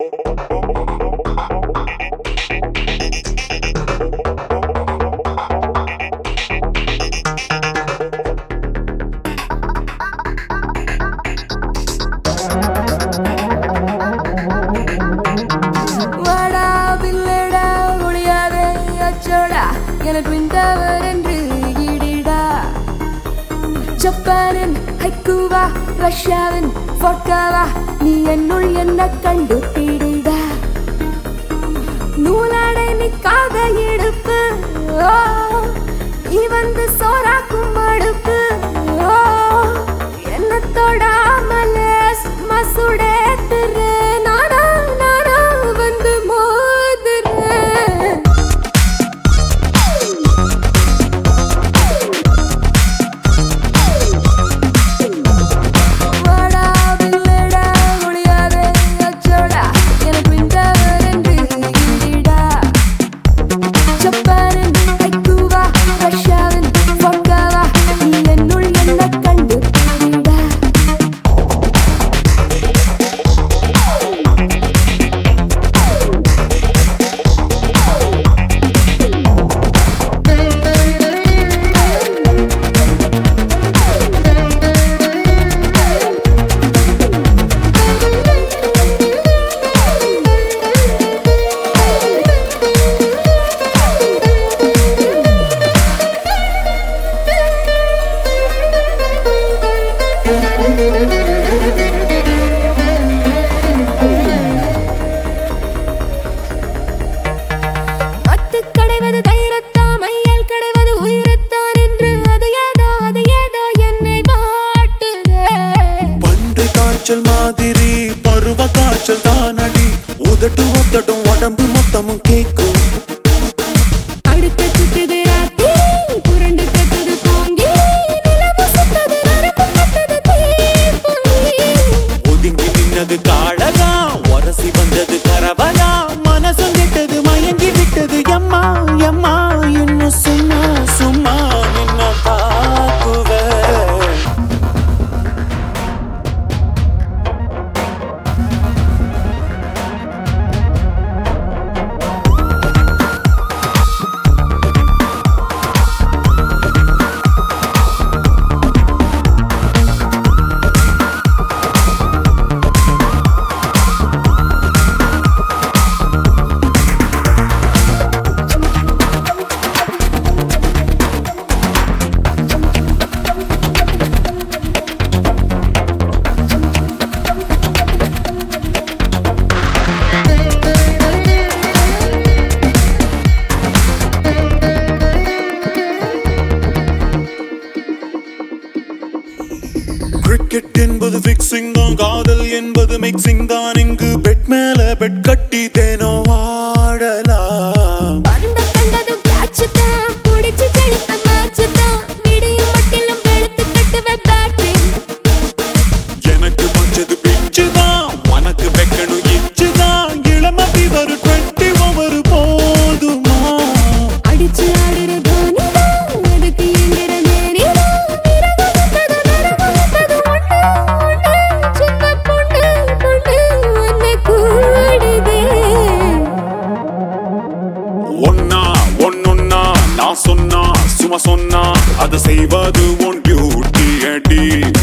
எனக்கு விண்டவர் என்று ஈடிடா ஜப்பானின் ஹைக்கூவா ரஷ்யாவின் வோட்காவா நீ என்னுள் என்ன கண்டு பீடிடா நூலாடை நிக்காத இடுப்பு நீ வந்து சோறாக்கும் அடுப்பு என்ன தொடாமலே மசுடே திரு நானா நானா வந்து மோதுறேன் மாதிரி பருவ காய்ச்சல் தானடி உதட்டு ஒத்தட்டும் உடம்பு மொத்தமும் கேக்கும் அடுத்த சுத்துது ராத்தி புரண்டு கட்டுது போங்கி நிலவு சுத்தது நரம்பு கட்டுது தீப்பொங்கி ஒதுங்கி நின்னது காழகா உரசி வந்தது கரவலா மனசும் விட்டது மயங்கி விட்டது எம்மா எம்மா இன்னும் சும்மா சும்மா நின்ன தாக்குவே கிரிக்கெட் என்பது ஃபிக்ஸிங் தான் காதல் என்பது மிக்சிங் தான் இங்கு பெட் மேல பெட் கட்டி தேனோ ஆடலாம் பந்த கண்டது கேட்ச் தான் புடிச்சு செலுத்த மேட்ச் தான் விடியும் மட்டிலும் வெளுத்து கட்டுவே பேட்டிங் எனக்கு பஞ்சது பிச்சு தான் உனக்கு வெக்கணும் இச்சு தான் இளம ஃபீவர் 20 ஓவர் போதுமா அடிச்சு ஆடுற தோனி தான் அதுக்கு எங்கிற நேரி சொன்னா சும்மா சொன்னா அதை செய்வது உன் டியூட்டி அடி